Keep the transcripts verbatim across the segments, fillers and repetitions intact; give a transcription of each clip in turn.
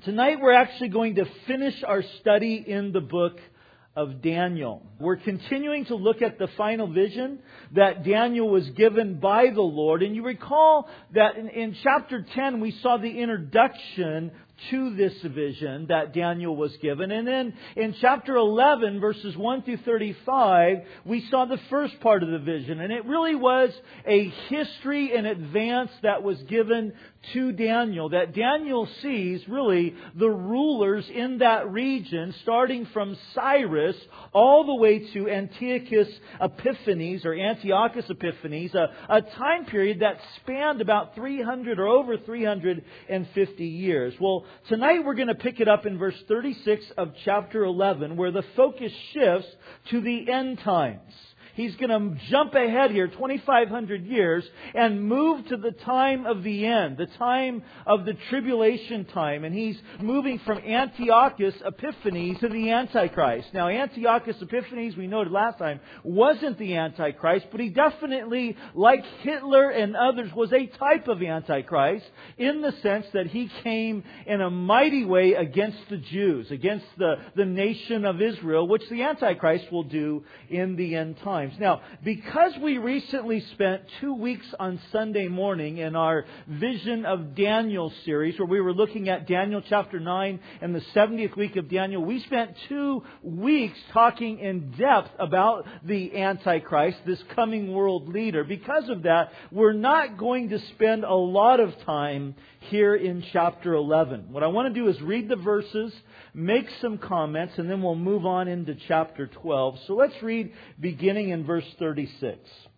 Tonight we're actually going to finish our study in the book of Daniel. We're continuing to look at the final vision that Daniel was given by the Lord. And you recall that in, in chapter ten we saw the introduction to this vision that Daniel was given. And then in chapter eleven, verses one through thirty-five, we saw the first part of the vision. And it really was a history in advance that was given to Daniel. That Daniel sees really the rulers in that region, starting from Cyrus all the way to Antiochus Epiphanes, or Antiochus Epiphanes, a, a time period that spanned about three hundred or over three hundred fifty years. Well, tonight we're going to pick it up in verse thirty-six of chapter eleven, where the focus shifts to the end times. He's going to jump ahead here twenty-five hundred years and move to the time of the end, the time of the tribulation time. And he's moving from Antiochus Epiphanes to the Antichrist. Now, Antiochus Epiphanes, we noted last time, wasn't the Antichrist, but he definitely, like Hitler and others, was a type of Antichrist in the sense that he came in a mighty way against the Jews, against the, the nation of Israel, which the Antichrist will do in the end time. Now, because we recently spent two weeks on Sunday morning in our Vision of Daniel series, where we were looking at Daniel chapter nine and the seventieth week of Daniel, we spent two weeks talking in depth about the Antichrist, this coming world leader. Because of that, we're not going to spend a lot of time here in chapter eleven. What I want to do is read the verses, make some comments, and then we'll move on into chapter twelve. So let's read beginning in verse thirty-six.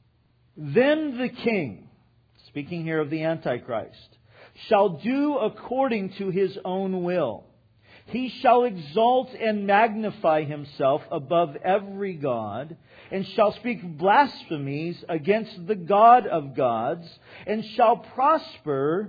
Then the king, speaking here of the Antichrist, shall do according to his own will. He shall exalt and magnify himself above every god, and shall speak blasphemies against the God of gods, and shall prosper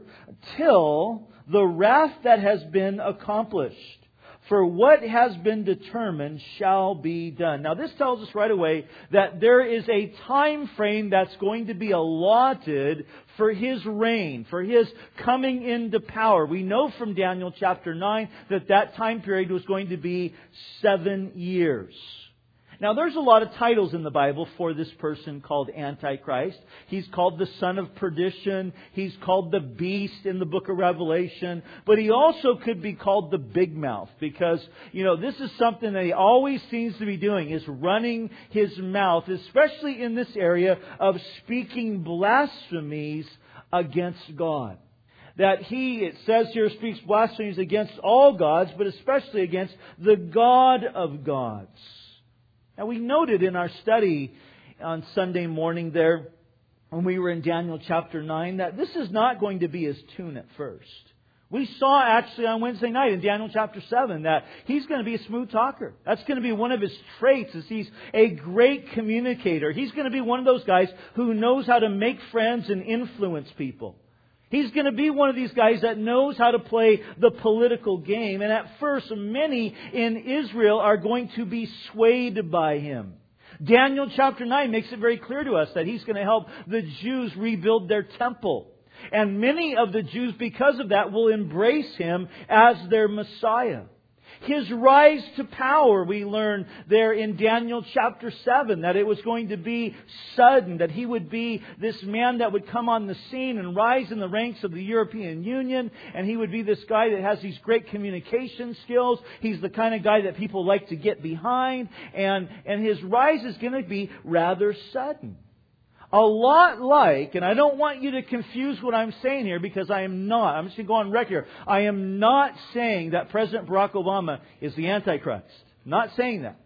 till the wrath that has been accomplished. For what has been determined shall be done. Now this tells us right away that there is a time frame that's going to be allotted for his reign, for his coming into power. We know from Daniel chapter nine that that time period was going to be seven years. Now, there's a lot of titles in the Bible for this person called Antichrist. He's called the son of perdition. He's called the beast in the book of Revelation. But he also could be called the big mouth because, you know, this is something that he always seems to be doing, is running his mouth, especially in this area of speaking blasphemies against God. That he, it says here, speaks blasphemies against all gods, but especially against the God of gods. Now, we noted in our study on Sunday morning there, when we were in Daniel chapter nine, that this is not going to be his tune at first. We saw actually on Wednesday night in Daniel chapter seven that he's going to be a smooth talker. That's going to be one of his traits, is he's a great communicator. He's going to be one of those guys who knows how to make friends and influence people. He's going to be one of these guys that knows how to play the political game. And at first, many in Israel are going to be swayed by him. Daniel chapter nine makes it very clear to us that he's going to help the Jews rebuild their temple. And many of the Jews, because of that, will embrace him as their Messiah. His rise to power, we learn there in Daniel chapter seven, that it was going to be sudden, that he would be this man that would come on the scene and rise in the ranks of the European Union, and he would be this guy that has these great communication skills. He's the kind of guy that people like to get behind, and, and his rise is going to be rather sudden. A lot like, and I don't want you to confuse what I'm saying here because I am not, I'm just going to go on record here. I am not saying that President Barack Obama is the Antichrist. I'm not saying that.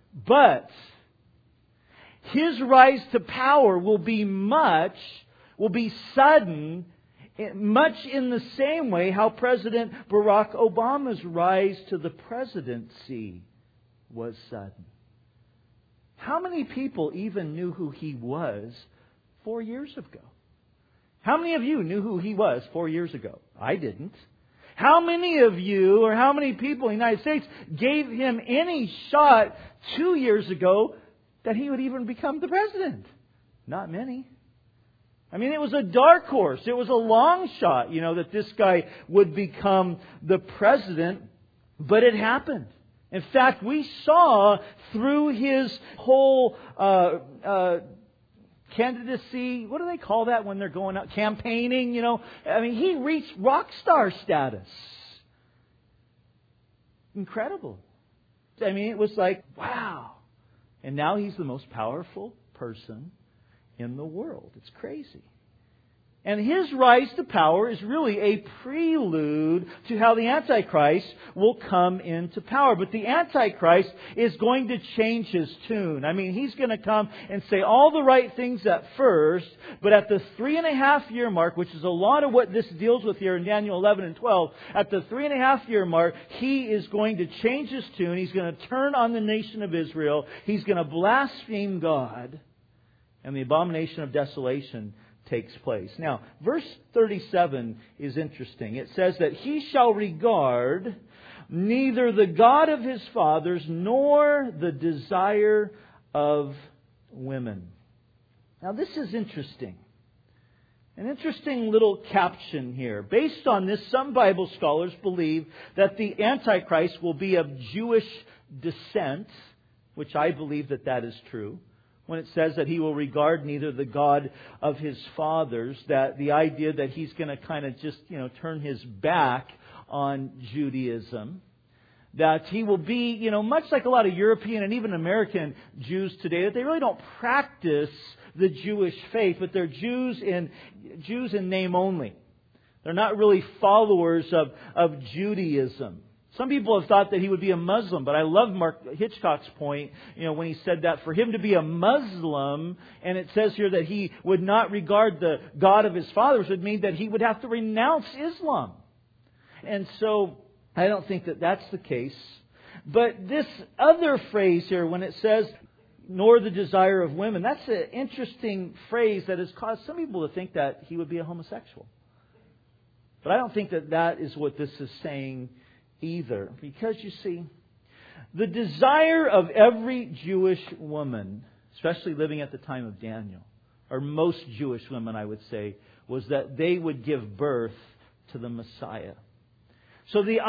But his rise to power will be much, will be sudden, much in the same way how President Barack Obama's rise to the presidency was sudden. How many people even knew who he was four years ago? How many of you knew who he was four years ago? I didn't. How many of you or how many people in the United States gave him any shot two years ago that he would even become the president? Not many. I mean, it was a dark horse. It was a long shot, you know, that this guy would become the president, but it happened. In fact, we saw through his whole uh, uh, candidacy, what do they call that when they're going out? Campaigning, you know. I mean, he reached rock star status. Incredible. I mean, it was like, wow. And now he's the most powerful person in the world. It's crazy. And his rise to power is really a prelude to how the Antichrist will come into power. But the Antichrist is going to change his tune. I mean, he's going to come and say all the right things at first, but at the three and a half year mark, which is a lot of what this deals with here in Daniel eleven and twelve, at the three and a half year mark, he is going to change his tune. He's going to turn on the nation of Israel. He's going to blaspheme God. And the abomination of desolation takes place. Now, verse thirty-seven is interesting. It says that he shall regard neither the God of his fathers nor the desire of women. Now, this is interesting. An interesting little caption here. Based on this, some Bible scholars believe that the Antichrist will be of Jewish descent, which I believe that that is true. When it says that he will regard neither the God of his fathers, that the idea that he's going to kind of just, you know, turn his back on Judaism, that he will be, you know, much like a lot of European and even American Jews today, that they really don't practice the Jewish faith, but they're Jews in Jews in name only. They're not really followers of, of Judaism. Some people have thought that he would be a Muslim, but I love Mark Hitchcock's point, you know, when he said that for him to be a Muslim, and it says here that he would not regard the God of his fathers, would mean that he would have to renounce Islam. And so I don't think that that's the case. But this other phrase here, when it says, nor the desire of women, that's an interesting phrase that has caused some people to think that he would be a homosexual. But I don't think that that is what this is saying either. Because you see, the desire of every Jewish woman, especially living at the time of Daniel, or most Jewish women, I would say, was that they would give birth to the Messiah. So the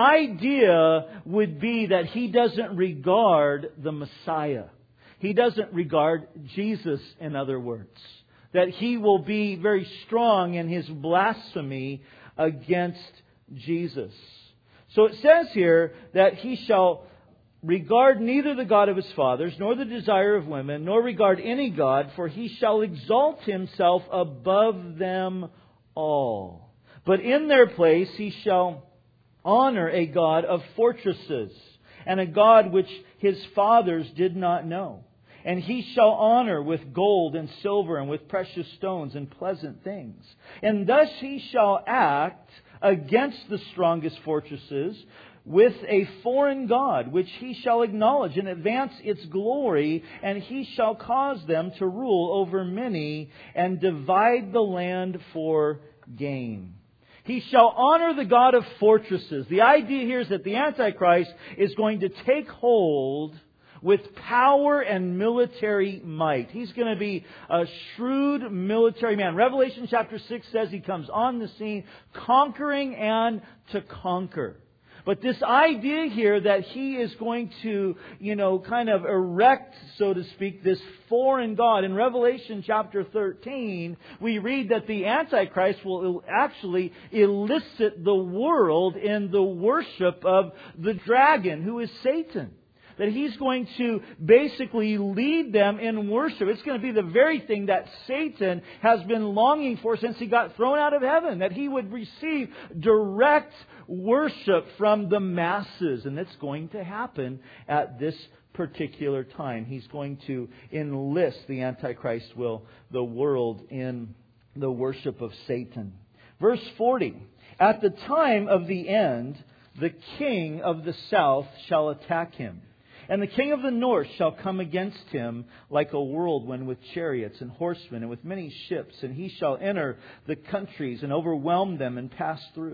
idea would be that he doesn't regard the Messiah. He doesn't regard Jesus, in other words. That he will be very strong in his blasphemy against Jesus. So it says here that he shall regard neither the God of his fathers, nor the desire of women, nor regard any God, for he shall exalt himself above them all. But in their place he shall honor a God of fortresses, and a God which his fathers did not know. And he shall honor with gold and silver, and with precious stones and pleasant things. And thus he shall act against the strongest fortresses with a foreign god, which he shall acknowledge and advance its glory, and he shall cause them to rule over many and divide the land for gain. He shall honor the God of fortresses. The idea here is that the Antichrist is going to take hold with power and military might. He's going to be a shrewd military man. Revelation chapter six says he comes on the scene conquering and to conquer. But this idea here that he is going to, you know, kind of erect, so to speak, this foreign god. In Revelation chapter thirteen, we read that the Antichrist will actually elicit the world in the worship of the dragon, who is Satan. That he's going to basically lead them in worship. It's going to be the very thing that Satan has been longing for since he got thrown out of heaven. That he would receive direct worship from the masses. And it's going to happen at this particular time. He's going to enlist, the Antichrist will, the world in the worship of Satan. Verse forty. At the time of the end, the king of the south shall attack him. And the king of the north shall come against him like a whirlwind with chariots and horsemen and with many ships. And he shall enter the countries and overwhelm them and pass through.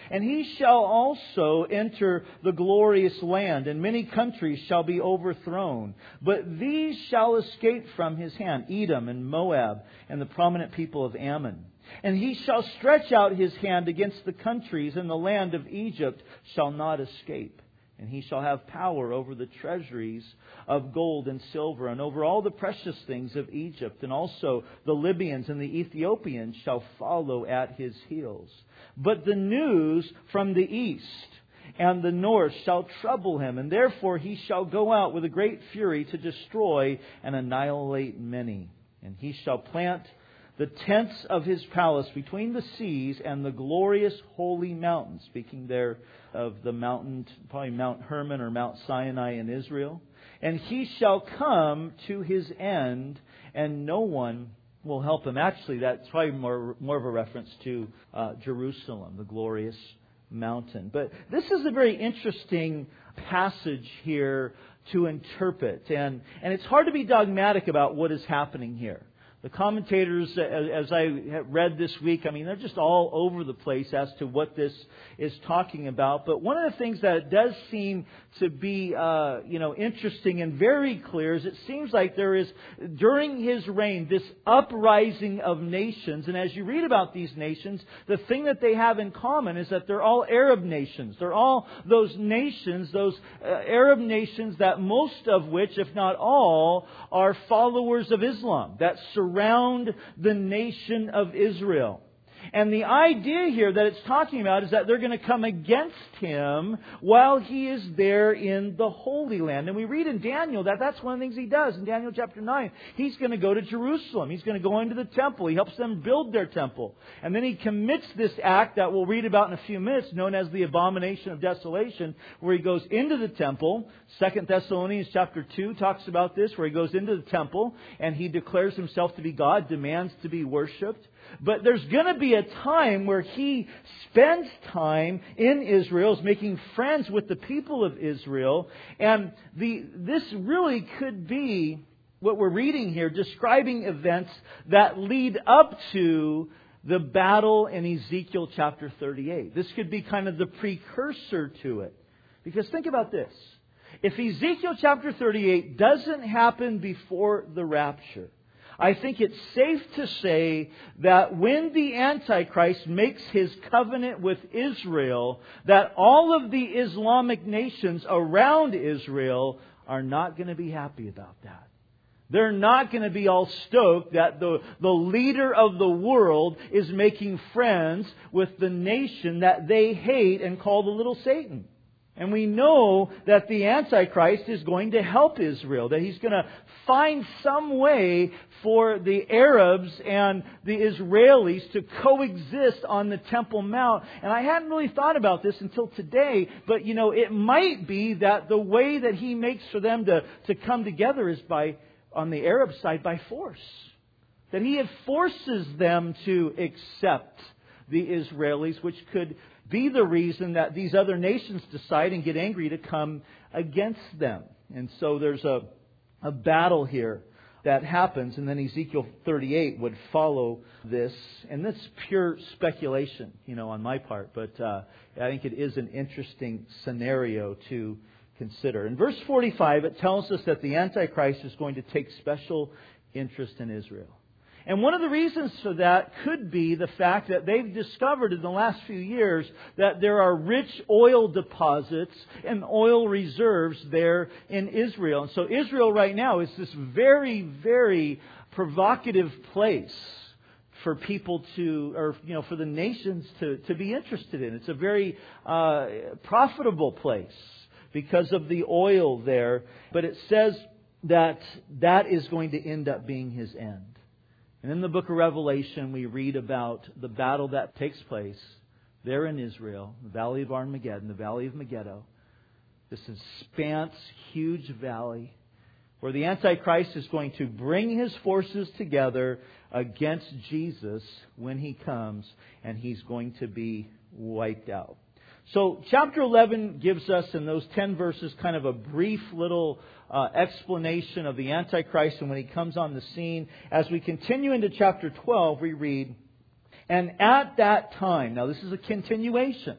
And he shall also enter the glorious land, and many countries shall be overthrown. But these shall escape from his hand, Edom and Moab, and the prominent people of Ammon. And he shall stretch out his hand against the countries, and the land of Egypt shall not escape. And he shall have power over the treasuries of gold and silver, and over all the precious things of Egypt. And also the Libyans and the Ethiopians shall follow at his heels. But the news from the east and the north shall trouble him, and therefore he shall go out with a great fury to destroy and annihilate many. And he shall plant the tents of his palace between the seas and the glorious holy mountain. Speaking there of the mountain, probably Mount Hermon or Mount Sinai in Israel. And he shall come to his end, and no one will help him. Actually, that's probably more, more of a reference to uh, Jerusalem, the glorious mountain. But this is a very interesting passage here to interpret. And, and it's hard to be dogmatic about what is happening here. The commentators, as I read this week, I mean, they're just all over the place as to what this is talking about. But one of the things that does seem to be, uh, you know, interesting and very clear is it seems like there is, during his reign, this uprising of nations. And as you read about these nations, the thing that they have in common is that they're all Arab nations. They're all those nations, those uh, Arab nations that most of which, if not all, are followers of Islam, that surround the nation of Israel. And the idea here that it's talking about is that they're going to come against him while he is there in the Holy Land. And we read in Daniel that that's one of the things he does. In Daniel chapter nine, he's going to go to Jerusalem. He's going to go into the temple. He helps them build their temple. And then he commits this act that we'll read about in a few minutes, known as the abomination of desolation, where he goes into the temple. Second Thessalonians chapter two talks about this, where he goes into the temple and he declares himself to be God, demands to be worshipped. But there's going to be a time where he spends time in Israel, is making friends with the people of Israel. And the this really could be what we're reading here, describing events that lead up to the battle in Ezekiel chapter thirty-eight. This could be kind of the precursor to it. Because think about this. If Ezekiel chapter thirty-eight doesn't happen before the rapture, I think it's safe to say that when the Antichrist makes his covenant with Israel, that all of the Islamic nations around Israel are not going to be happy about that. They're not going to be all stoked that the, the leader of the world is making friends with the nation that they hate and call the little Satan. And we know that the Antichrist is going to help Israel, that he's going to find some way for the Arabs and the Israelis to coexist on the Temple Mount. And I hadn't really thought about this until today, but you know, it might be that the way that he makes for them to, to come together is by, on the Arab side, by force. That he forces them to accept the Israelis, which could be the reason that these other nations decide and get angry to come against them. And so there's a, a battle here that happens, and then Ezekiel thirty-eight would follow this. And that's pure speculation, you know, on my part, but uh, I think it is an interesting scenario to consider. In verse forty-five, it tells us that the Antichrist is going to take special interest in Israel. And one of the reasons for that could be the fact that they've discovered in the last few years that there are rich oil deposits and oil reserves there in Israel. And so Israel right now is this very, very provocative place for people to, or you know, for the nations to, to be interested in. It's a very uh, profitable place because of the oil there. But it says that that is going to end up being his end. And in the book of Revelation, we read about the battle that takes place there in Israel, the valley of Armageddon, the valley of Megiddo. This expanse, huge valley, where the Antichrist is going to bring his forces together against Jesus when he comes, and he's going to be wiped out. So chapter eleven gives us in those ten verses kind of a brief little uh, explanation of the Antichrist and when he comes on the scene. As we continue into chapter twelve, we read, "And at that time," now this is a continuation.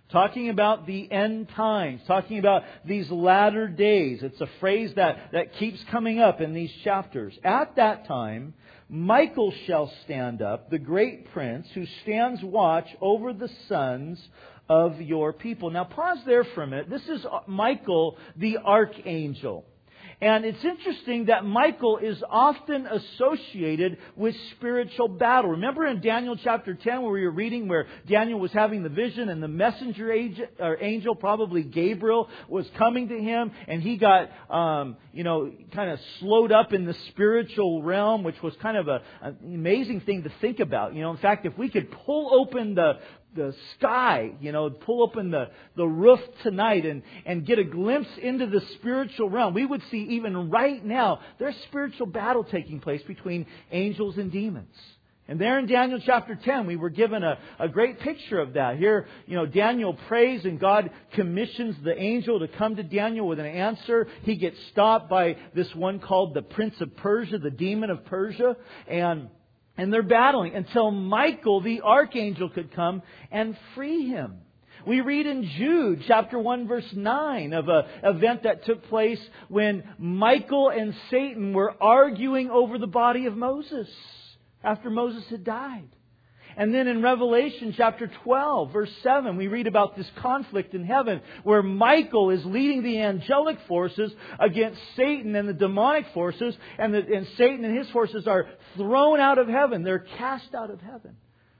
talking about the end times, talking about these latter days. It's a phrase that, that keeps coming up in these chapters. At that time, Michael shall stand up, the great prince, who stands watch over the sons of your people. Now pause there for a minute. This is Michael, the archangel. And it's interesting that Michael is often associated with spiritual battle. Remember in Daniel chapter ten where we were reading where Daniel was having the vision and the messenger angel, probably Gabriel, was coming to him and he got, um, you know, kind of slowed up in the spiritual realm, which was kind of a, an amazing thing to think about. You know, in fact, if we could pull open the the sky, you know, pull open the, the roof tonight and, and get a glimpse into the spiritual realm, we would see even right now there's spiritual battle taking place between angels and demons. And there in Daniel chapter ten, we were given a, a great picture of that. Here, you know, Daniel prays and God commissions the angel to come to Daniel with an answer. He gets stopped by this one called the Prince of Persia, the demon of Persia, and And they're battling until Michael, the archangel, could come and free him. We read in Jude chapter one verse nine of an event that took place when Michael and Satan were arguing over the body of Moses after Moses had died. And then in Revelation chapter twelve, verse seven, we read about this conflict in heaven where Michael is leading the angelic forces against Satan and the demonic forces, and, the, and Satan and his forces are thrown out of heaven. They're cast out of heaven.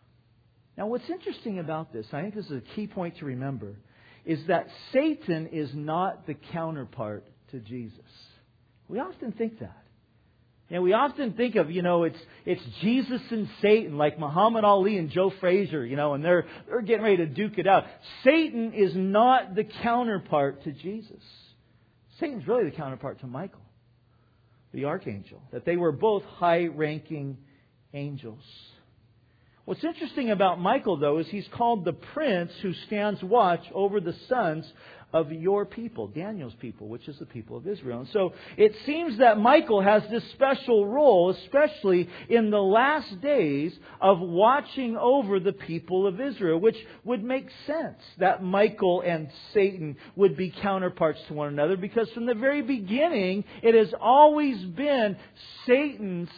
Now what's interesting about this, I think this is a key point to remember, is that Satan is not the counterpart to Jesus. We often think that. And we often think of, you know, it's it's Jesus and Satan, like Muhammad Ali and Joe Frazier, you know, and they're they're getting ready to duke it out. Satan is not the counterpart to Jesus. Satan's really the counterpart to Michael, the archangel. That they were both high-ranking angels. What's interesting about Michael, though, is he's called the prince who stands watch over the sons of your people, Daniel's people, which is the people of Israel. And so it seems that Michael has this special role, especially in the last days, of watching over the people of Israel, which would make sense that Michael and Satan would be counterparts to one another, because from the very beginning, it has always been Satan's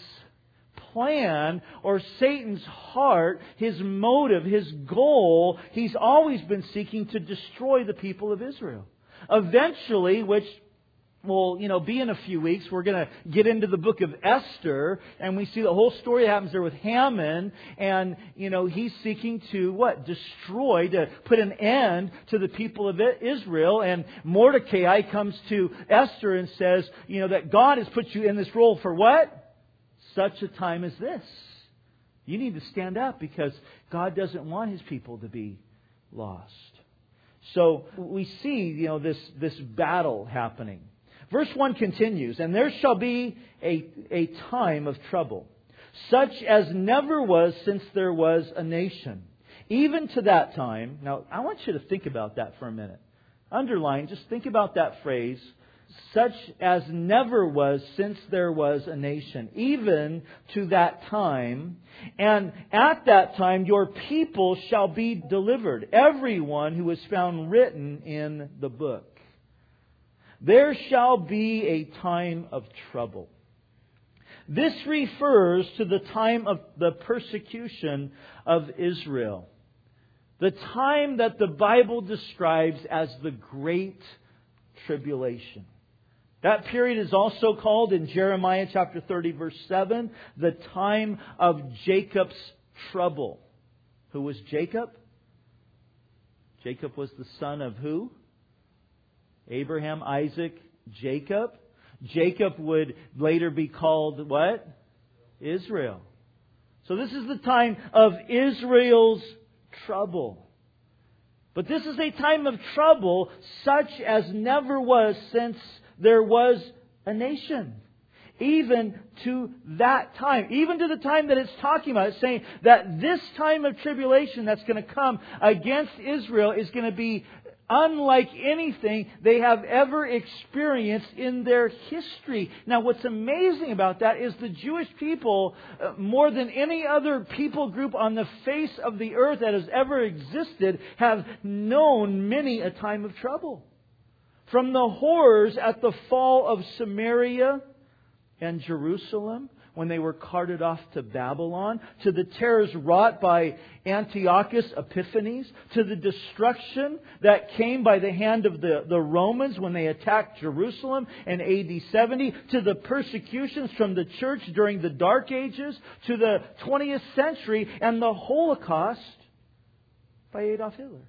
plan or Satan's heart, his motive, his goal. He's always been seeking to destroy the people of Israel. Eventually, which will, you know, be in a few weeks, we're going to get into the book of Esther, and we see the whole story happens there with Haman, and, you know, he's seeking to, what? Destroy, to put an end to the people of Israel, and Mordecai comes to Esther and says, you know, that God has put you in this role for what? Such a time as this. You need to stand up because God doesn't want His people to be lost. So we see, you know, this, this battle happening. Verse one continues, and there shall be a, a time of trouble, such as never was since there was a nation. Even to that time. Now, I want you to think about that for a minute. Underline, just think about that phrase. Such as never was since there was a nation, even to that time. And at that time your people shall be delivered, everyone who is found written in the book. There shall be a time of trouble. This refers to the time of the persecution of Israel. The time that the Bible describes as the Great Tribulation. That period is also called in Jeremiah chapter thirty verse seven, the time of Jacob's trouble. Who was Jacob? Jacob was the son of who? Abraham, Isaac, Jacob. Jacob would later be called what? Israel. So this is the time of Israel's trouble. But this is a time of trouble such as never was since there was a nation. Even to that time. Even to the time that it's talking about. It's saying that this time of tribulation that's going to come against Israel is going to be unlike anything they have ever experienced in their history. Now, what's amazing about that is the Jewish people, uh, more than any other people group on the face of the earth that has ever existed, have known many a time of trouble. From the horrors at the fall of Samaria and Jerusalem, when they were carted off to Babylon, to the terrors wrought by Antiochus Epiphanes, to the destruction that came by the hand of the, the Romans when they attacked Jerusalem in A D seventy, to the persecutions from the church during the Dark Ages, to the twentieth century and the Holocaust by Adolf Hitler.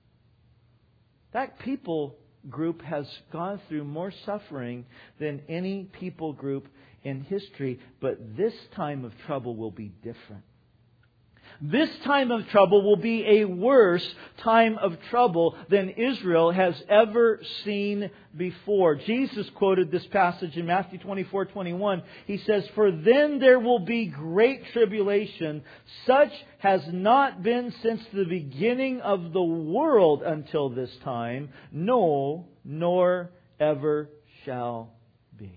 That people group has gone through more suffering than any people group in history, but this time of trouble will be different. This time of trouble will be a worse time of trouble than Israel has ever seen before. Jesus quoted this passage in Matthew twenty-four twenty-one. He says, "For then there will be great tribulation, such has not been since the beginning of the world until this time, no, nor ever shall be."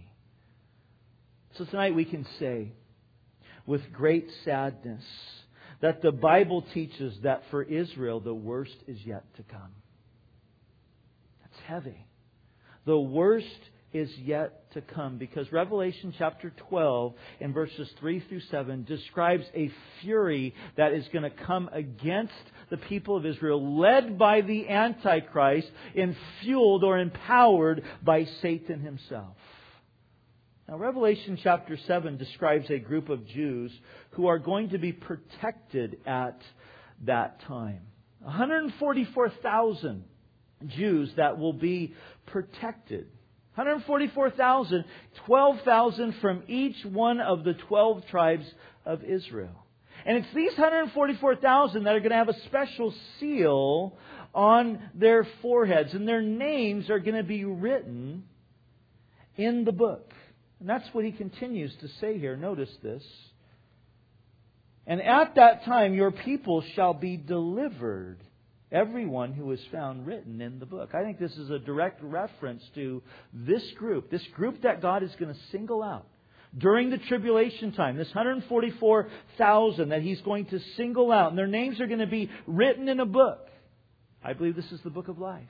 So tonight we can say with great sadness that the Bible teaches that for Israel the worst is yet to come. That's heavy. The worst is yet to come, because Revelation chapter twelve in verses three through seven describes a fury that is going to come against the people of Israel, led by the Antichrist and fueled or empowered by Satan himself. Now, Revelation chapter seven describes a group of Jews who are going to be protected at that time. one hundred forty-four thousand Jews that will be protected. one hundred forty-four thousand, twelve thousand from each one of the twelve tribes of Israel. And it's these one hundred forty-four thousand that are going to have a special seal on their foreheads. And their names are going to be written in the book. And that's what he continues to say here. Notice this. "And at that time your people shall be delivered, everyone who is found written in the book." I think this is a direct reference to this group. This group that God is going to single out during the tribulation time. This one hundred forty-four thousand that He's going to single out. And their names are going to be written in a book. I believe this is the book of life.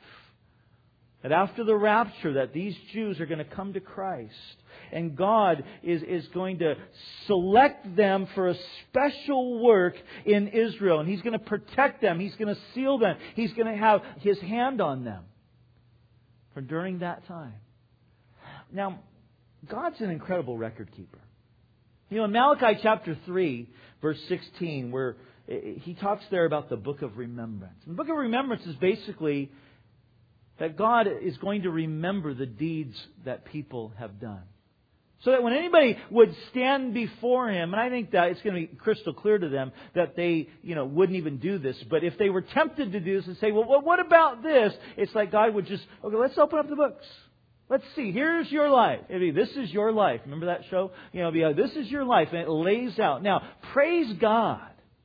That after the rapture, that these Jews are going to come to Christ. And God is, is going to select them for a special work in Israel. And He's going to protect them. He's going to seal them. He's going to have His hand on them for during that time. Now, God's an incredible record keeper. You know, in Malachi chapter three, verse sixteen, where He talks there about the book of remembrance. And the book of remembrance is basically that God is going to remember the deeds that people have done. So that when anybody would stand before Him, and I think that it's going to be crystal clear to them that they, you know, wouldn't even do this. But if they were tempted to do this and say, well, what about this? It's like God would just, okay, let's open up the books. Let's see. Here's your life. It'd be, this is your life. Remember that show? You know, it'd be, uh, this is your life. And it lays out. Now, praise God.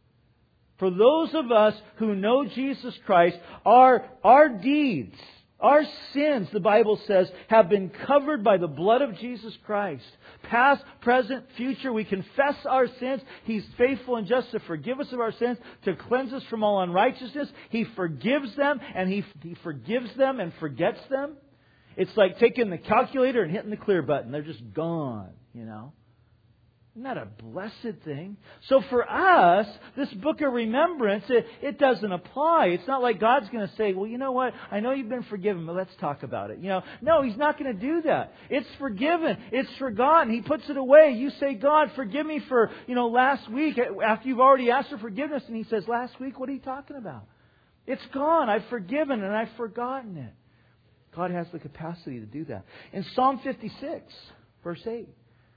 For those of us who know Jesus Christ, our, our deeds, our sins, the Bible says, have been covered by the blood of Jesus Christ. Past, present, future, we confess our sins. He's faithful and just to forgive us of our sins, to cleanse us from all unrighteousness. He forgives them, and He, he forgives them and forgets them. It's like taking the calculator and hitting the clear button. They're just gone, you know. Isn't that a blessed thing? So for us, this book of remembrance, it, it doesn't apply. It's not like God's going to say, well, you know what? I know you've been forgiven, but let's talk about it. You know, no, He's not going to do that. It's forgiven. It's forgotten. He puts it away. You say, God, forgive me for, you know, last week, after you've already asked for forgiveness. And He says, last week, what are you talking about? It's gone. I've forgiven and I've forgotten it. God has the capacity to do that. In Psalm fifty-six, verse eight,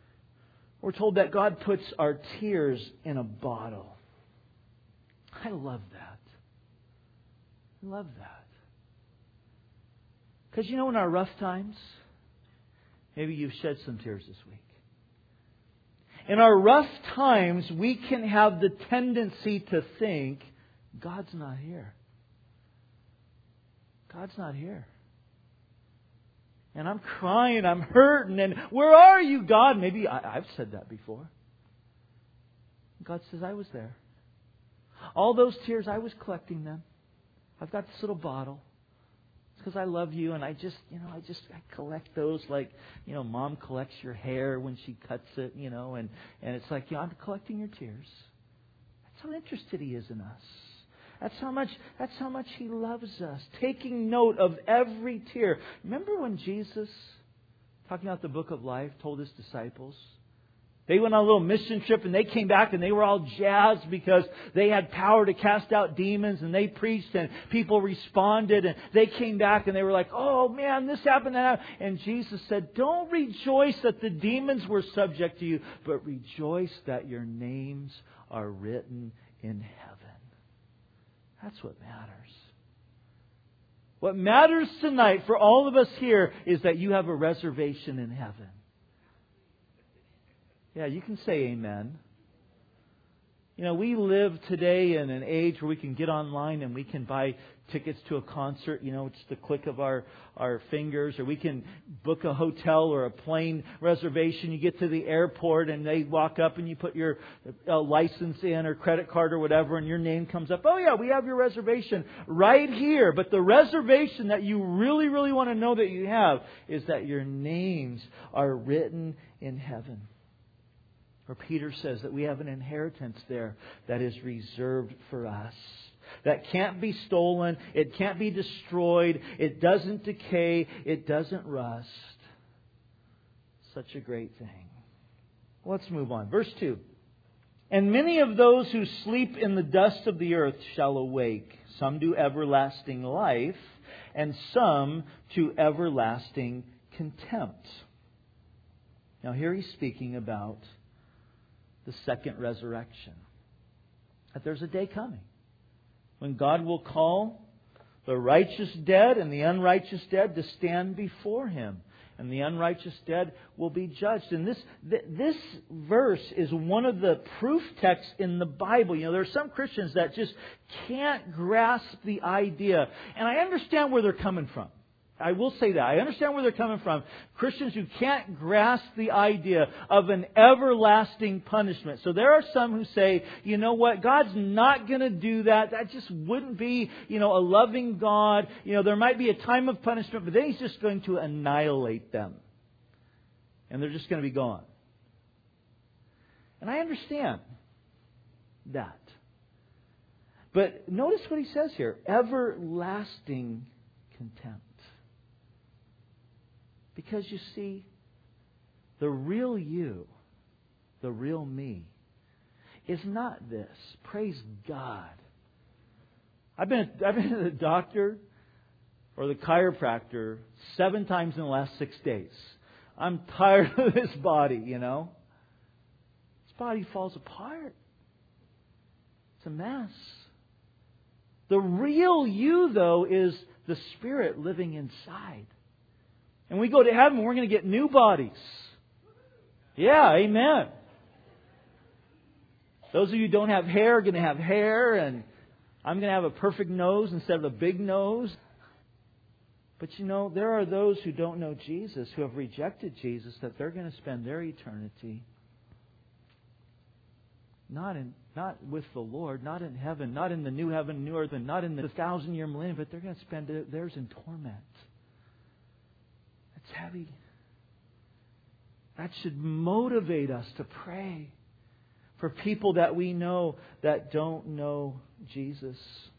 we're told that God puts our tears in a bottle. I love that. I love that. Because you know, in our rough times, maybe you've shed some tears this week. In our rough times, we can have the tendency to think, God's not here. God's not here. And I'm crying, I'm hurting, and where are you, God? Maybe I, I've said that before. God says, I was there. All those tears, I was collecting them. I've got this little bottle. It's because I love you, and I just, you know, I just I collect those like, you know, Mom collects your hair when she cuts it, you know, and, and it's like, you know, I'm collecting your tears. That's how interested He is in us. That's how much that's how much He loves us. Taking note of every tear. Remember when Jesus, talking about the book of life, told His disciples, they went on a little mission trip and they came back and they were all jazzed because they had power to cast out demons, and they preached and people responded, and they came back and they were like, oh man, this happened, that happened. And Jesus said, don't rejoice that the demons were subject to you, but rejoice that your names are written in heaven. That's what matters. What matters tonight for all of us here is that you have a reservation in heaven. Yeah, you can say amen. You know, we live today in an age where we can get online and we can buy tickets to a concert. You know, it's the click of our, our fingers. Or we can book a hotel or a plane reservation. You get to the airport and they walk up and you put your uh, license in or credit card or whatever, and your name comes up. Oh yeah, we have your reservation right here. But the reservation that you really, really want to know that you have is that your names are written in heaven. Or Peter says that we have an inheritance there that is reserved for us. That can't be stolen. It can't be destroyed. It doesn't decay. It doesn't rust. Such a great thing. Let's move on. Verse two. And many of those who sleep in the dust of the earth shall awake. Some to everlasting life, and some to everlasting contempt. Now here he's speaking about the second resurrection. That there's a day coming when God will call the righteous dead and the unrighteous dead to stand before Him. And the unrighteous dead will be judged. And this this verse is one of the proof texts in the Bible. You know, there are some Christians that just can't grasp the idea. And I understand where they're coming from. I will say that. I understand where they're coming from. Christians who can't grasp the idea of an everlasting punishment. So there are some who say, you know what, God's not going to do that. That just wouldn't be, you know, a loving God. You know, there might be a time of punishment, but then He's just going to annihilate them. And they're just going to be gone. And I understand that. But notice what he says here. Everlasting contempt. Because you see, the real you, the real me, is not this. Praise God. I've been, I've been to the doctor or the chiropractor seven times in the last six days. I'm tired of this body, you know. This body falls apart. It's a mess. The real you, though, is the Spirit living inside. And we go to heaven, we're going to get new bodies. Yeah, amen. Those of you who don't have hair are going to have hair, and I'm going to have a perfect nose instead of a big nose. But you know, there are those who don't know Jesus, who have rejected Jesus, that they're going to spend their eternity not in, not with the Lord, not in heaven, not in the new heaven, new earth, and not in the thousand year millennium, but they're going to spend theirs in torment. It's heavy. That should motivate us to pray for people that we know that don't know Jesus.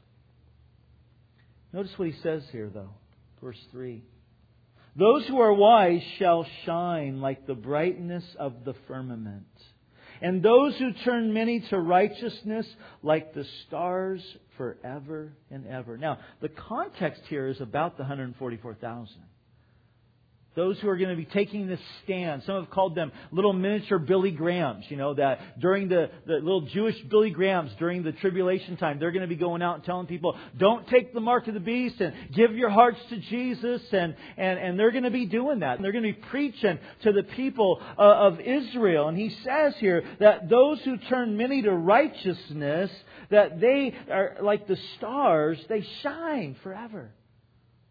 Notice what he says here, though. Verse three. Those who are wise shall shine like the brightness of the firmament, and those who turn many to righteousness like the stars forever and ever. Now, the context here is about the one hundred forty-four thousand. Those who are going to be taking this stand. Some have called them little miniature Billy Grahams. You know, that during the, the little Jewish Billy Grahams during the tribulation time, they're going to be going out and telling people, don't take the mark of the beast and give your hearts to Jesus. And, and, and they're going to be doing that. And they're going to be preaching to the people uh, of Israel. And he says here that those who turn many to righteousness, that they are like the stars, they shine forever.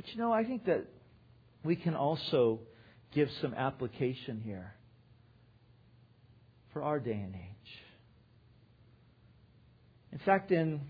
But you know, I think that we can also give some application here for our day and age. In fact, in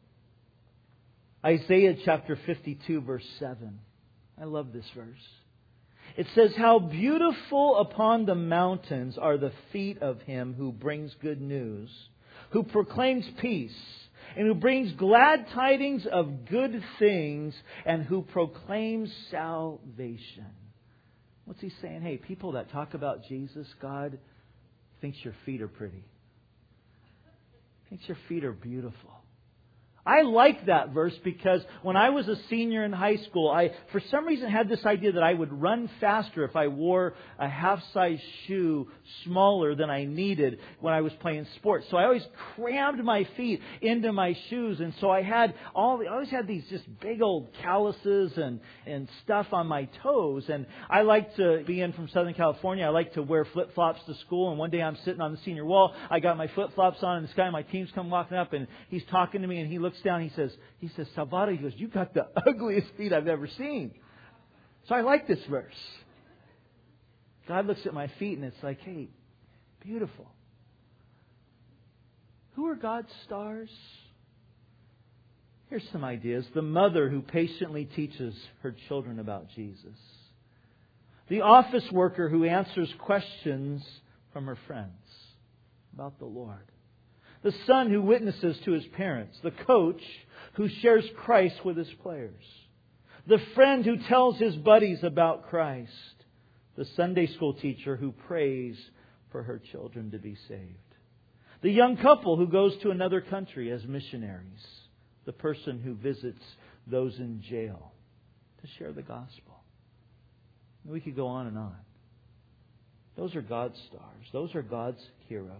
Isaiah chapter fifty-two, verse seven, I love this verse. It says, "How beautiful upon the mountains are the feet of him who brings good news, who proclaims peace, and who brings glad tidings of good things, and who proclaims salvation." What's he saying? Hey, people that talk about Jesus, God thinks your feet are pretty. Thinks your feet are beautiful. I like that verse because when I was a senior in high school, I, for some reason, had this idea that I would run faster if I wore a half-size shoe smaller than I needed when I was playing sports. So I always crammed my feet into my shoes, and so I had all. I always had these just big old calluses and and stuff on my toes. And I like to, being from Southern California, I like to wear flip-flops to school. And one day I'm sitting on the senior wall, I got my flip-flops on, and this guy on my team's come walking up, and he's talking to me, and he looks down. He says, he says, "Salvador," he goes, "you got the ugliest feet I've ever seen." So I like this verse. God looks at my feet and it's like, hey, beautiful. Who are God's stars? Here's some ideas. The mother who patiently teaches her children about Jesus. The office worker who answers questions from her friends about the Lord. The son who witnesses to his parents. The coach who shares Christ with his players. The friend who tells his buddies about Christ. The Sunday school teacher who prays for her children to be saved. The young couple who goes to another country as missionaries. The person who visits those in jail to share the gospel. We could go on and on. Those are God's stars. Those are God's heroes.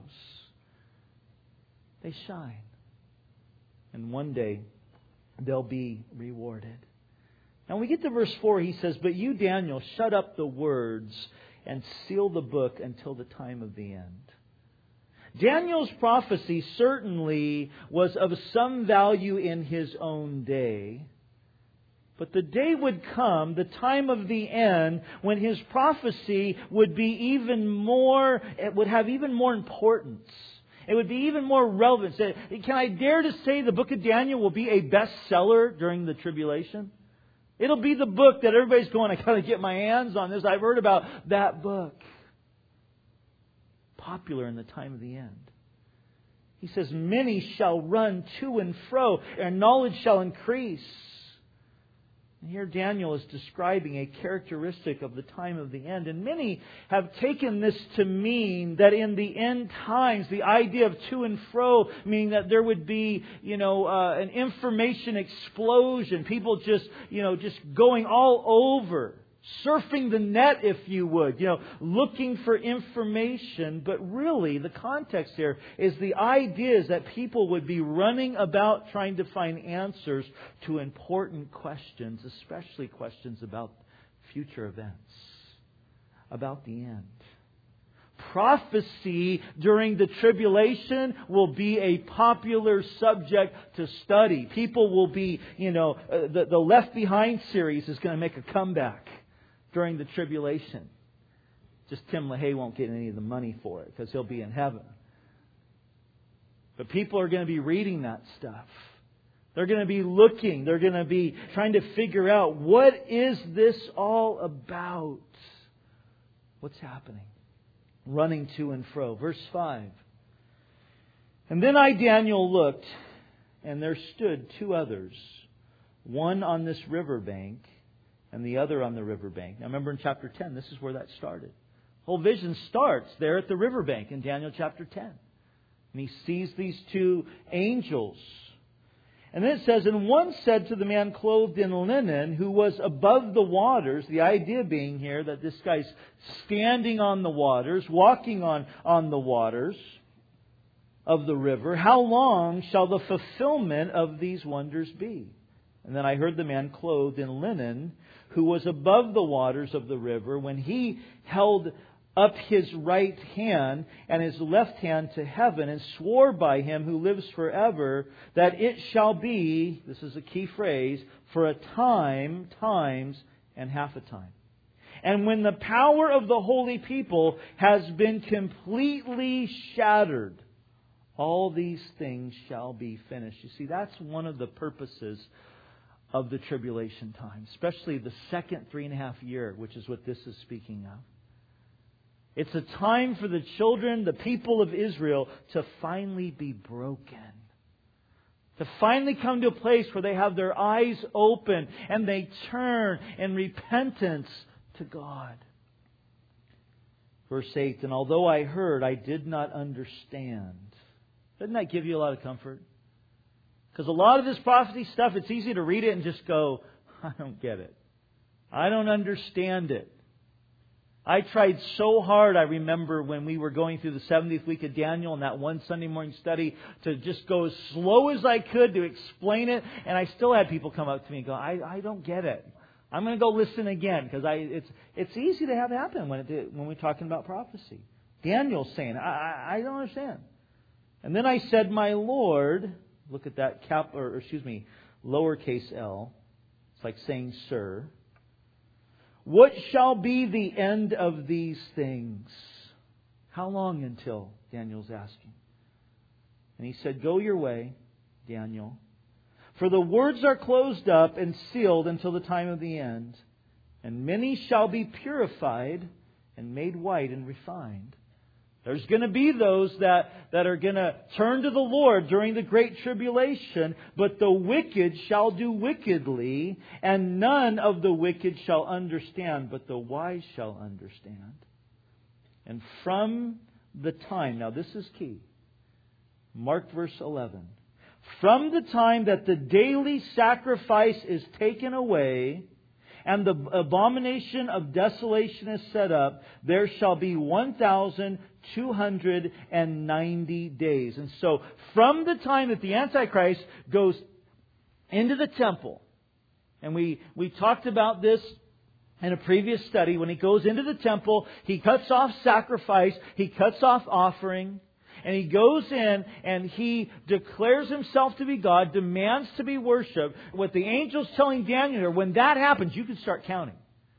They shine. And one day, they'll be rewarded. Now, when we get to verse four, he says, "But you, Daniel, shut up the words and seal the book until the time of the end." Daniel's prophecy certainly was of some value in his own day. But the day would come, the time of the end, when his prophecy would be even more, it would have even more importance. It would be even more relevant. Can I dare to say the book of Daniel will be a bestseller during the tribulation? It'll be the book that everybody's going, I got to get my hands on this. I've heard about that book. Popular in the time of the end. He says, "Many shall run to and fro, and knowledge shall increase." And here Daniel is describing a characteristic of the time of the end. And many have taken this to mean that in the end times, the idea of to and fro, meaning that there would be, you know, uh, an information explosion. People just, you know, just going all over. Surfing the net, if you would, you know, looking for information. But really, the context here is the idea is that people would be running about trying to find answers to important questions, especially questions about future events, about the end. Prophecy during the tribulation will be a popular subject to study. People will be, you know, uh, the, the Left Behind series is going to make a comeback during the tribulation. Just Tim LaHaye won't get any of the money for it because he'll be in heaven. But people are going to be reading that stuff. They're going to be looking. They're going to be trying to figure out, what is this all about? What's happening? Running to and fro. Verse five. "And then I, Daniel, looked, and there stood two others, one on this riverbank and the other on the riverbank." Now remember in chapter ten, this is where that started. The whole vision starts there at the riverbank in Daniel chapter ten. And he sees these two angels. And then it says, "And one said to the man clothed in linen who was above the waters," the idea being here that this guy's standing on the waters, walking on, on the waters of the river, "How long shall the fulfillment of these wonders be?" And then I heard the man clothed in linen who was above the waters of the river, when he held up his right hand and his left hand to heaven, and swore by him who lives forever, that it shall be, this is a key phrase, for a time, times, and half a time. And when the power of the holy people has been completely shattered, all these things shall be finished. You see, that's one of the purposes of the tribulation time, especially the second three and a half year, which is what this is speaking of. It's a time for the children, the people of Israel, to finally be broken. To finally come to a place where they have their eyes open and they turn in repentance to God. Verse eight, and although I heard, I did not understand. Doesn't that give you a lot of comfort? Because a lot of this prophecy stuff, it's easy to read it and just go, I don't get it. I don't understand it. I tried so hard, I remember when we were going through the seventieth week of Daniel and that one Sunday morning study, to just go as slow as I could to explain it. And I still had people come up to me and go, I, I don't get it. I'm going to go listen again, because I it's it's easy to have happen when it when we're talking about prophecy. Daniel's saying, I, I, I don't understand. And then I said, my Lord, look at that cap, or excuse me, lowercase l. It's like saying sir. What shall be the end of these things? How long until? Daniel's asking. And he said, go your way, Daniel. For the words are closed up and sealed until the time of the end. And many shall be purified and made white and refined. There's going to be those that, that are going to turn to the Lord during the Great Tribulation, but the wicked shall do wickedly, and none of the wicked shall understand, but the wise shall understand. And from the time, now this is key, mark verse eleven. From the time that the daily sacrifice is taken away, and the abomination of desolation is set up, there shall be one thousand two hundred ninety days. And so, from the time that the Antichrist goes into the temple, and we, we talked about this in a previous study, when he goes into the temple, he cuts off sacrifice, he cuts off offering, and he goes in and he declares himself to be God, demands to be worshipped. What the angel's telling Daniel here, when that happens, you can start counting.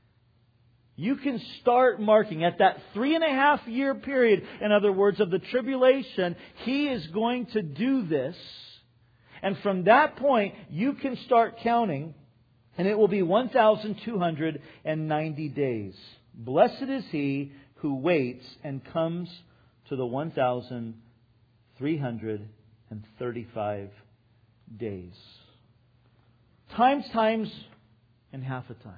You can start marking. At that three and a half year period, in other words, of the tribulation, he is going to do this. And from that point, you can start counting, and it will be one thousand two hundred ninety days. Blessed is he who waits and comes to the one thousand three hundred thirty-five days. Times, times, and half a time.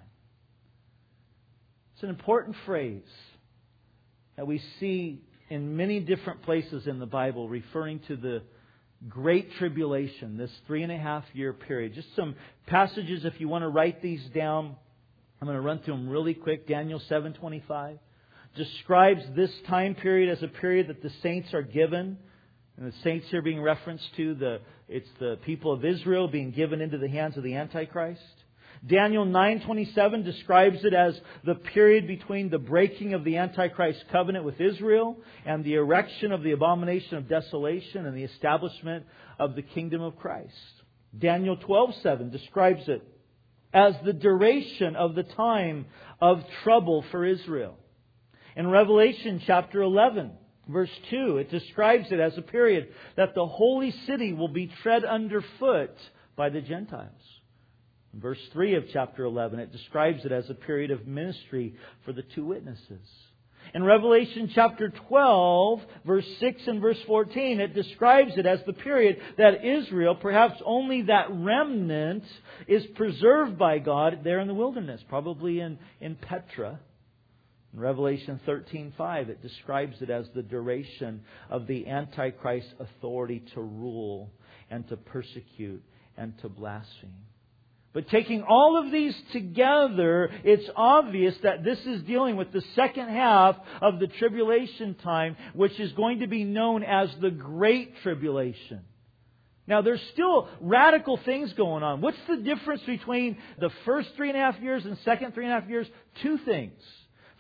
It's an important phrase that we see in many different places in the Bible referring to the Great Tribulation, this three and a half year period. Just some passages, if you want to write these down. I'm going to run through them really quick. Daniel seven twenty-five describes this time period as a period that the saints are given. And the saints here being referenced to, the it's the people of Israel being given into the hands of the Antichrist. Daniel nine twenty-seven describes it as the period between the breaking of the Antichrist covenant with Israel and the erection of the abomination of desolation and the establishment of the kingdom of Christ. Daniel twelve seven describes it as the duration of the time of trouble for Israel. In Revelation chapter eleven, verse two, it describes it as a period that the holy city will be tread underfoot by the Gentiles. In verse three of chapter eleven, it describes it as a period of ministry for the two witnesses. In Revelation chapter twelve, verse six and verse fourteen, it describes it as the period that Israel, perhaps only that remnant, is preserved by God there in the wilderness, probably in, in Petra. In Revelation thirteen five, it describes it as the duration of the Antichrist's authority to rule and to persecute and to blaspheme. But taking all of these together, it's obvious that this is dealing with the second half of the tribulation time, which is going to be known as the Great Tribulation. Now, there's still radical things going on. What's the difference between the first three and a half years and second three and a half years? Two things.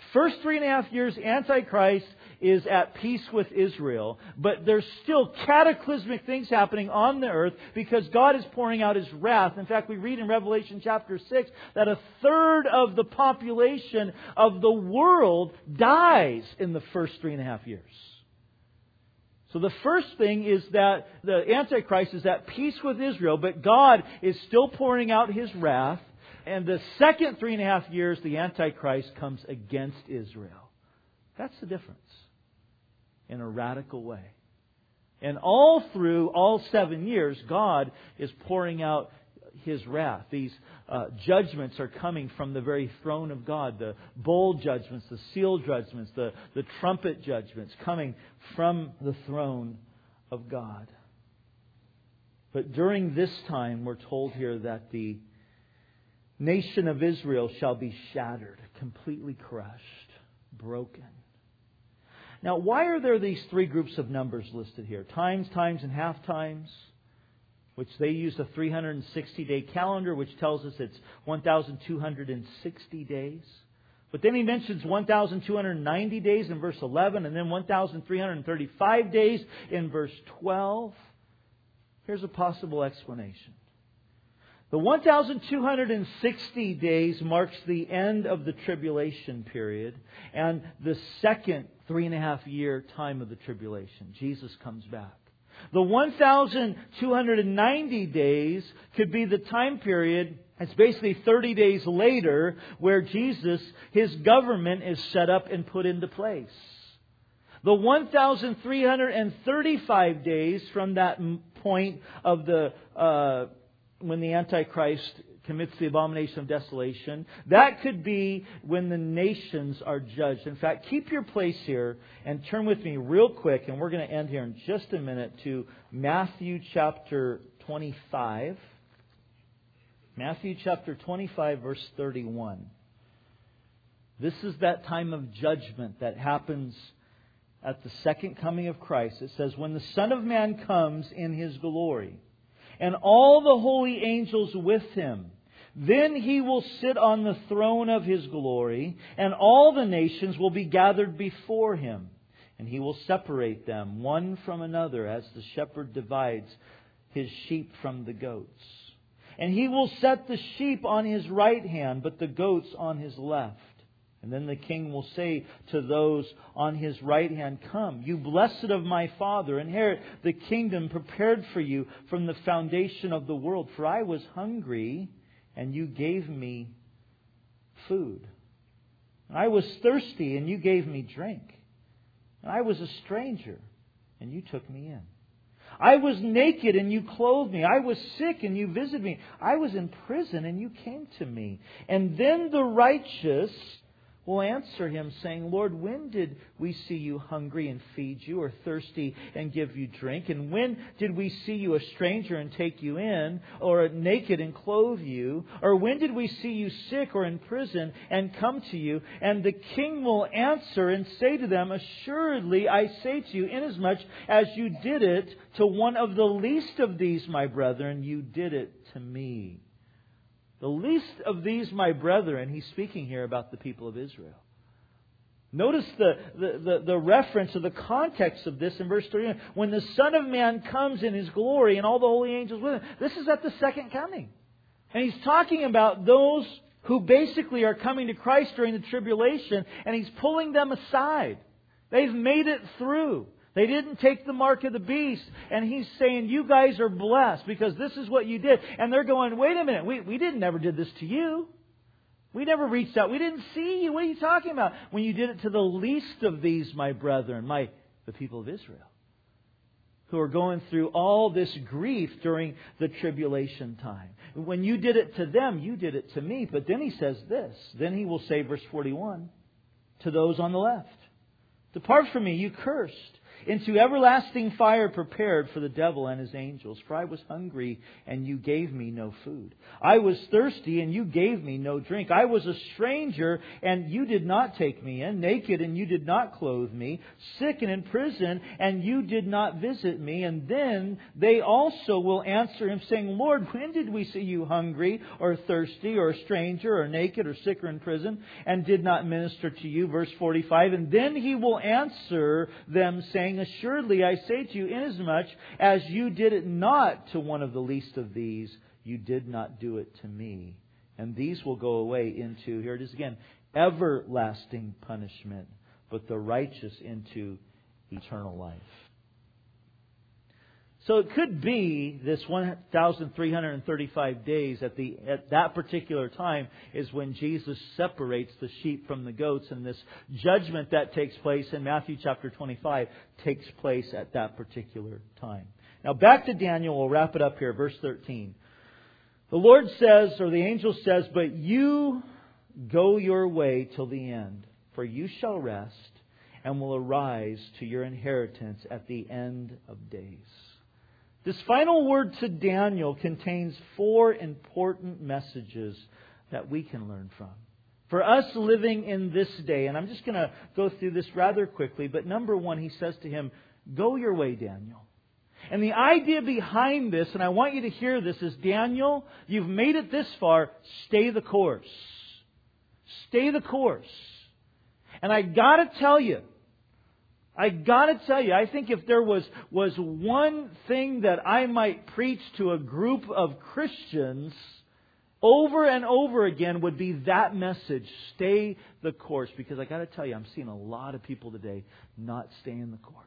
First three and a half years, Antichrist is at peace with Israel, but there's still cataclysmic things happening on the earth because God is pouring out His wrath. In fact, we read in Revelation chapter six that a third of the population of the world dies in the first three and a half years. So the first thing is that the Antichrist is at peace with Israel, but God is still pouring out His wrath. And the second three and a half years, the Antichrist comes against Israel. That's the difference. In a radical way. And all through all seven years, God is pouring out His wrath. These uh, judgments are coming from the very throne of God. The bowl judgments, the seal judgments, the, the trumpet judgments coming from the throne of God. But during this time, we're told here that the nation of Israel shall be shattered, completely crushed, broken. Now, why are there these three groups of numbers listed here? Times, times, and half times, which they use a three hundred sixty day calendar, which tells us it's one thousand two hundred sixty days. But then he mentions one thousand two hundred ninety days in verse eleven, and then one thousand three hundred thirty-five days in verse twelve. Here's a possible explanation. The one thousand two hundred sixty days marks the end of the tribulation period and the second three and a half year time of the tribulation. Jesus comes back. The one thousand two hundred ninety days could be the time period, it's basically thirty days later, where Jesus, His government is set up and put into place. The one thousand three hundred thirty-five days from that point of the uh, when the Antichrist commits the abomination of desolation, that could be when the nations are judged. In fact, keep your place here and turn with me real quick, and we're going to end here in just a minute, to Matthew chapter twenty-five. Matthew chapter twenty-five, verse thirty-one. This is that time of judgment that happens at the second coming of Christ. It says, when the Son of Man comes in His glory, and all the holy angels with Him, then He will sit on the throne of His glory, and all the nations will be gathered before Him. And He will separate them one from another, as the shepherd divides his sheep from the goats. And He will set the sheep on His right hand, but the goats on His left. And then the King will say to those on His right hand, come, you blessed of my Father, inherit the kingdom prepared for you from the foundation of the world. For I was hungry, and you gave me food. I was thirsty, and you gave me drink. I was a stranger, and you took me in. I was naked, and you clothed me. I was sick, and you visited me. I was in prison, and you came to me. And then the righteous will answer Him, saying, Lord, when did we see you hungry and feed you, or thirsty and give you drink? And when did we see you a stranger and take you in, or naked and clothe you? Or when did we see you sick or in prison and come to you? And the King will answer and say to them, assuredly I say to you, inasmuch as you did it to one of the least of these, my brethren, you did it to me. The least of these, my brethren, He's speaking here about the people of Israel. Notice the, the, the, the reference of the context of this in verse thirty-one. When the Son of Man comes in His glory and all the holy angels with Him. This is at the second coming. And He's talking about those who basically are coming to Christ during the tribulation, and He's pulling them aside. They've made it through. They didn't take the mark of the beast. And He's saying, you guys are blessed because this is what you did. And they're going, wait a minute, we, we didn't never did this to you. We never reached out. We didn't see you. What are you talking about? When you did it to the least of these, my brethren, my the people of Israel, who are going through all this grief during the tribulation time. When you did it to them, you did it to me. But then He says this. Then He will say, verse forty-one, to those on the left, depart from me, you cursed, into everlasting fire prepared for the devil and his angels. For I was hungry, and you gave me no food. I was thirsty, and you gave me no drink. I was a stranger, and you did not take me in. Naked, and you did not clothe me. Sick and in prison, and you did not visit me. And then they also will answer Him, saying, Lord, when did we see you hungry, or thirsty, or a stranger, or naked, or sick, or in prison, and did not minister to you? Verse forty-five. And then He will answer them, saying, Assuredly I say to you, inasmuch as you did it not to one of the least of these, you did not do it to me. And these will go away into, here it is again, everlasting punishment, but the righteous into eternal life. So it could be this one thousand three hundred thirty-five days at the at that particular time is when Jesus separates the sheep from the goats, and this judgment that takes place in Matthew chapter twenty-five takes place at that particular time. Now back to Daniel, we'll wrap it up here, verse thirteen. The Lord says, or the angel says, But you go your way till the end, for you shall rest and will arise to your inheritance at the end of days. This final word to Daniel contains four important messages that we can learn from. For us living in this day, and I'm just going to go through this rather quickly, but number one, he says to him, Go your way, Daniel. And the idea behind this, and I want you to hear this, is Daniel, you've made it this far, stay the course. Stay the course. And I got to tell you, I gotta tell you, I think if there was, was one thing that I might preach to a group of Christians over and over again would be that message, stay the course. Because I gotta tell you, I'm seeing a lot of people today not staying the course.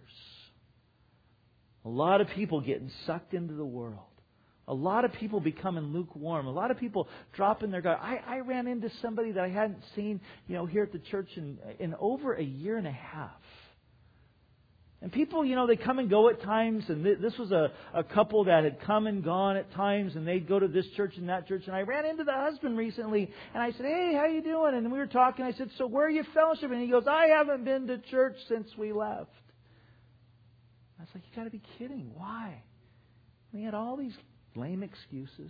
A lot of people getting sucked into the world. A lot of people becoming lukewarm. A lot of people dropping their guard. I, I ran into somebody that I hadn't seen, you know, here at the church in, in over a year and a half. And people, you know, they come and go at times. And th- this was a, a couple that had come and gone at times. And they'd go to this church and that church. And I ran into the husband recently. And I said, hey, how you doing? And we were talking. I said, so where are you fellowship? And he goes, I haven't been to church since we left. I was like, you got to be kidding. Why? And he had all these lame excuses.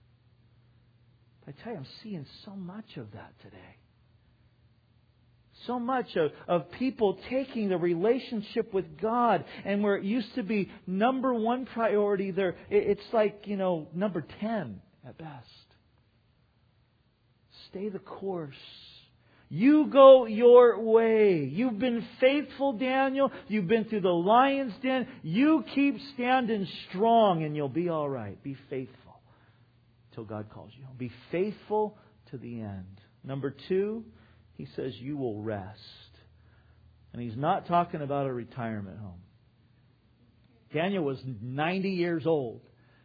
I tell you, I'm seeing so much of that today. So much of, of people taking the relationship with God, and where it used to be number one priority, there it, it's like, you know, number ten at best. Stay the course. You go your way. You've been faithful, Daniel. You've been through the lion's den. You keep standing strong and you'll be all right. Be faithful till God calls you. Be faithful to the end. Number two, he says you will rest. And he's not talking about a retirement home. Daniel was ninety years old.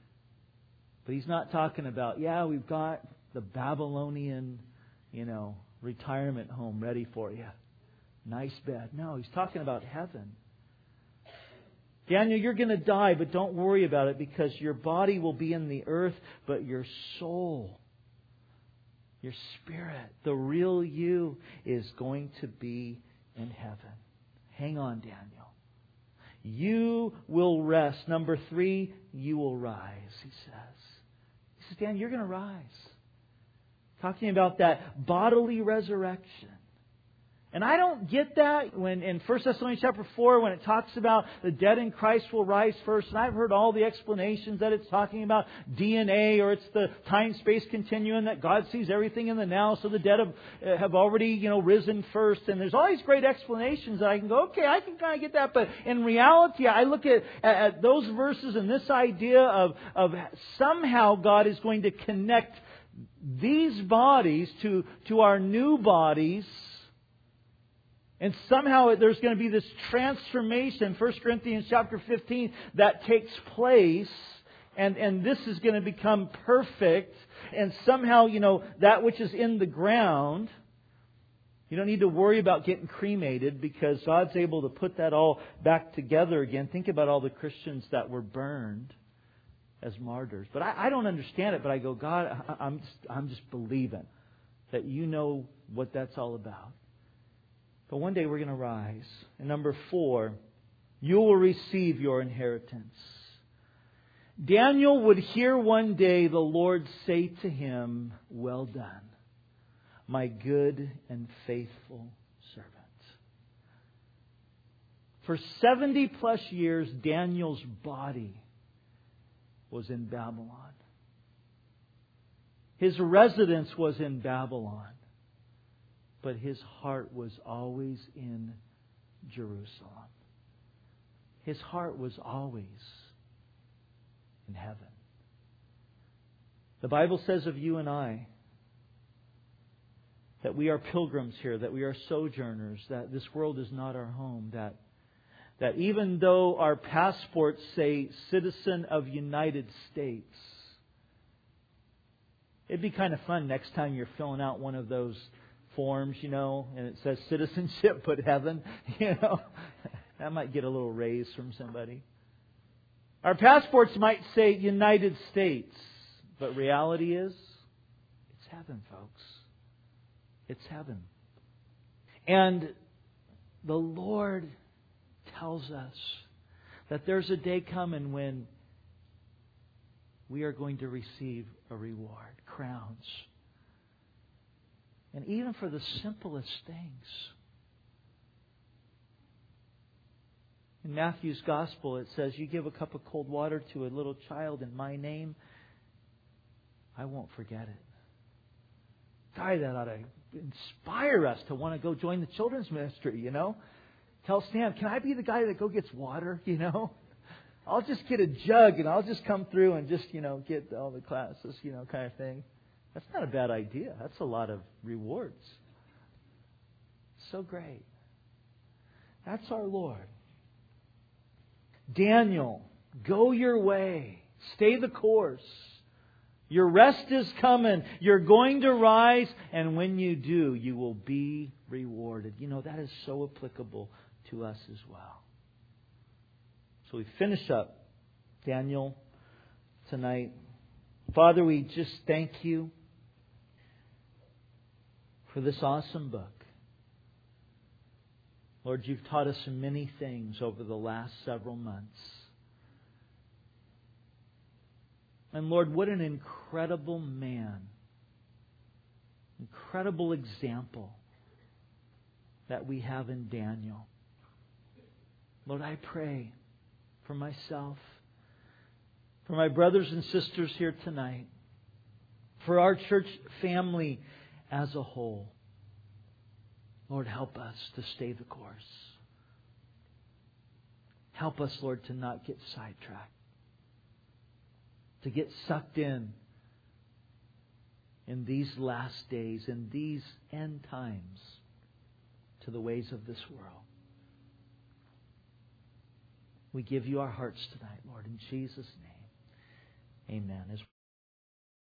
But he's not talking about, yeah, we've got the Babylonian, you know, retirement home ready for you. Nice bed. No, he's talking about heaven. Daniel, you're going to die, but don't worry about it, because your body will be in the earth, but your soul, your spirit, the real you, is going to be in heaven. Hang on, Daniel. You will rest. Number three, you will rise, he says. He says, Daniel, you're going to rise. Talking about that bodily resurrection. And I don't get that when in First Thessalonians chapter four, when it talks about the dead in Christ will rise first. And I've heard all the explanations that it's talking about D N A, or it's the time-space continuum, that God sees everything in the now, so the dead have, have already, you know, risen first. And there's all these great explanations that I can go, okay, I can kind of get that. But in reality, I look at, at those verses and this idea of, of somehow God is going to connect these bodies to, to our new bodies. And somehow there's going to be this transformation, First Corinthians chapter fifteen, that takes place. And, and this is going to become perfect. And somehow, you know, that which is in the ground, you don't need to worry about getting cremated, because God's able to put that all back together again. Think about all the Christians that were burned as martyrs. But I, I don't understand it. But I go, God, I, I'm just, I'm just believing that you know what that's all about. But one day we're going to rise. And number four, You will receive your inheritance. Daniel would hear one day the Lord say to him, "Well done, my good and faithful servant." For seventy plus years, Daniel's body was in Babylon. His residence was in Babylon, but his heart was always in Jerusalem. His heart was always in heaven. The Bible says of you and I that we are pilgrims here, that we are sojourners, that this world is not our home, that that even though our passports say citizen of United States, it'd be kind of fun next time you're filling out one of those forms, you know, and it says citizenship but heaven, you know. That might get a little raise from somebody. Our passports might say United States, but reality is, it's heaven, folks. It's heaven. And the Lord tells us that there's a day coming when we are going to receive a reward, crowns. And even for the simplest things. In Matthew's Gospel, it says, "You give a cup of cold water to a little child in my name, I won't forget it." Guy, that ought to inspire us to want to go join the children's ministry, you know. Tell Stan, can I be the guy that go gets water, you know? I'll just get a jug and I'll just come through and just, you know, get all the classes, you know, kind of thing. That's not a bad idea. That's a lot of rewards. So great. That's our Lord. Daniel, go your way. Stay the course. Your rest is coming. You're going to rise. And when you do, you will be rewarded. You know, that is so applicable to us as well. So we finish up Daniel tonight. Father, we just thank you for this awesome book. Lord, you've taught us many things over the last several months. And Lord, what an incredible man, incredible example that we have in Daniel. Lord, I pray for myself, for my brothers and sisters here tonight, for our church family as a whole. Lord, help us to stay the course. Help us, Lord, to not get sidetracked, to get sucked in in these last days, in these end times, to the ways of this world. We give you our hearts tonight, Lord, in Jesus' name. Amen. As